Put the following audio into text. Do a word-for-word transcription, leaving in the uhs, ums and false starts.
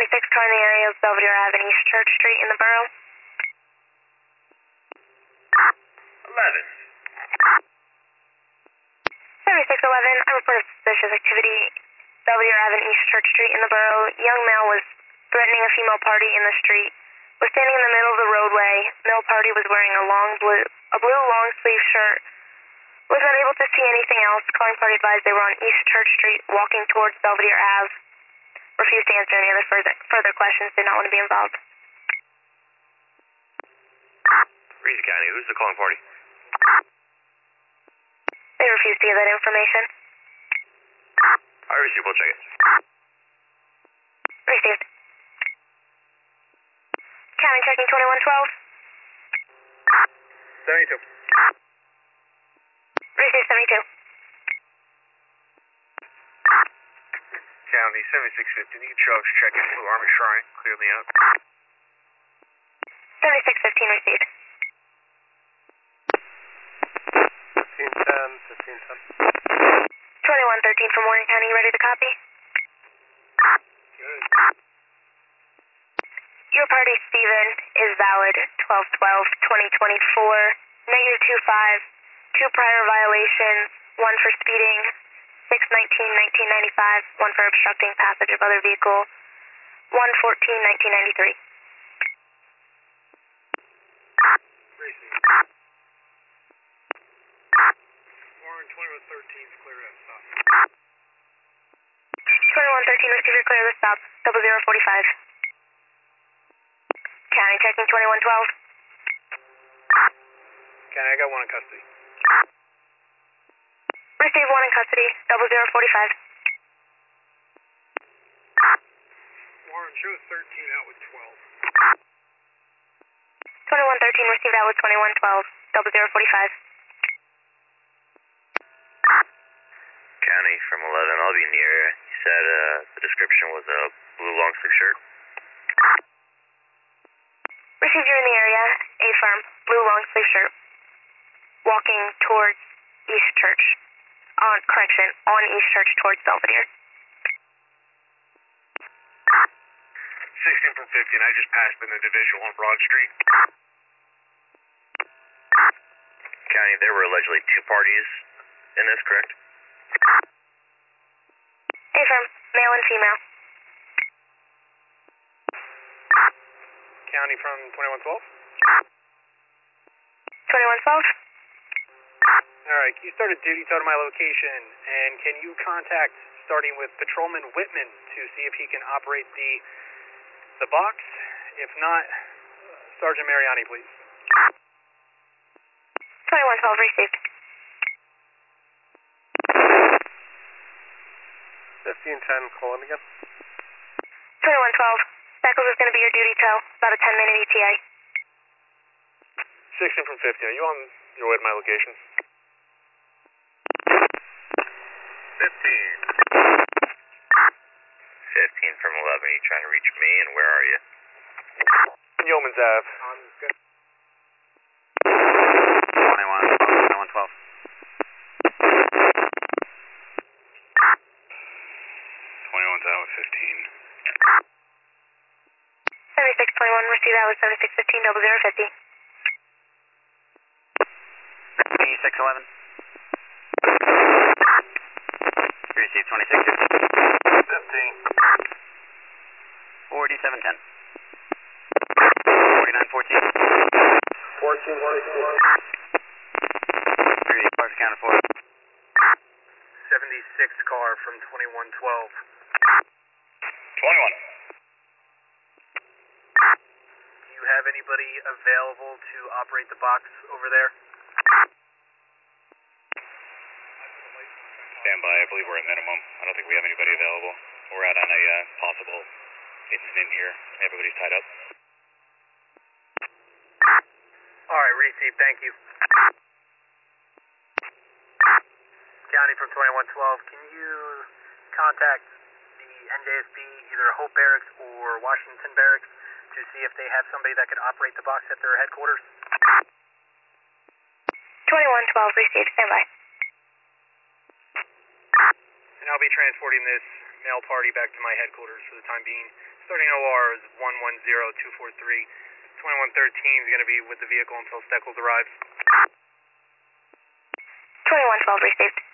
seventy-six car in the area of Belvedere Avenue, East Church Street in the borough. eleven. seventy-six eleven, I reported suspicious activity, Belvedere Avenue, East Church Street in the borough. Young male was threatening a female party in the street. Was standing in the middle of the roadway. Male party was wearing a long blue, a blue long sleeve shirt. Was unable to see anything else. Calling party advised they were on East Church Street, walking towards Belvedere Ave. Refused to answer any other further further questions. Did not want to be involved. Reese County, who's the calling party? They refused to give that information. I received, we'll check it. Received. County checking twenty-one twelve. seventy-two. Received seventy-two. County seventy-six fifteen, you can show us checking Blue Army Shrine, clear me out. seventy-six fifteen received. fifteen ten, fifteen ten. twenty-one thirteen from Morgan County, ready to copy? Good. Your party, Steven, is valid twelve twelve twenty twenty-four, negative two five, two prior violations, one for speeding, six nineteen nineteen ninety-five, one for obstructing passage of other vehicle, one fourteen nineteen ninety-three. Warren twenty-one thirteen is clear at stop. twenty-one thirteen receiver clear the stop, double zero forty-five. County checking twenty-one twelve. County, I got one in custody. Receive one in custody, double zero forty-five. Warren, show thirteen out with twelve. twenty-one thirteen received out with twenty-one twelve, double zero forty-five. County from eleven, I'll be in the area. You said uh, the description was a blue long sleeve shirt. Received you in the area, A firm, blue long sleeve shirt. Walking towards East Church. On, correction, on East Church towards Belvedere. sixteen from fifteen, I just passed in the division on Broad Street. County, there were allegedly two parties in this, correct? A firm, male and female. County from twenty-one twelve? twenty-one twelve? Alright, can you start a duty total my location, and can you contact, starting with Patrolman Whitman, to see if he can operate the the box? If not, Sergeant Mariani, please. twenty-one twelve received. fifteen ten, call in again. twenty-one twelve. Beckles is going to be your duty tow, about a ten minute E T A. sixteen from fifteen, are you on your way to my location? fifteen. fifteen from eleven, are you trying to reach me, and where are you? Yeoman's Ave. I'm good. twenty-one, twenty-one twelve. twenty-one's out with fifteen. seventy-six twenty-one, receive out with seventy-six fifteen, double zero fifty. twenty-six eleven. Receive twenty-six fifteen. forty-seven ten. forty-nine fourteen. fourteen twenty-four. Three cars accounted for. seventy-six car from twenty-one twelve. twenty-one. Do you have anybody available to operate the box over there? Stand by, I believe we're at minimum. I don't think we have anybody available. We're out on a uh, possible incident here. Everybody's tied up. Alright, receive, thank you. County from twenty-one twelve, can you contact the N J S B, either Hope Barracks or Washington Barracks, to see if they have somebody that could operate the box at their headquarters? twenty-one twelve received, stand by. And I'll be transporting this male party back to my headquarters for the time being. Starting O R is one one zero two four three. twenty-one thirteen is going to be with the vehicle until Steckles arrives. twenty-one twelve received.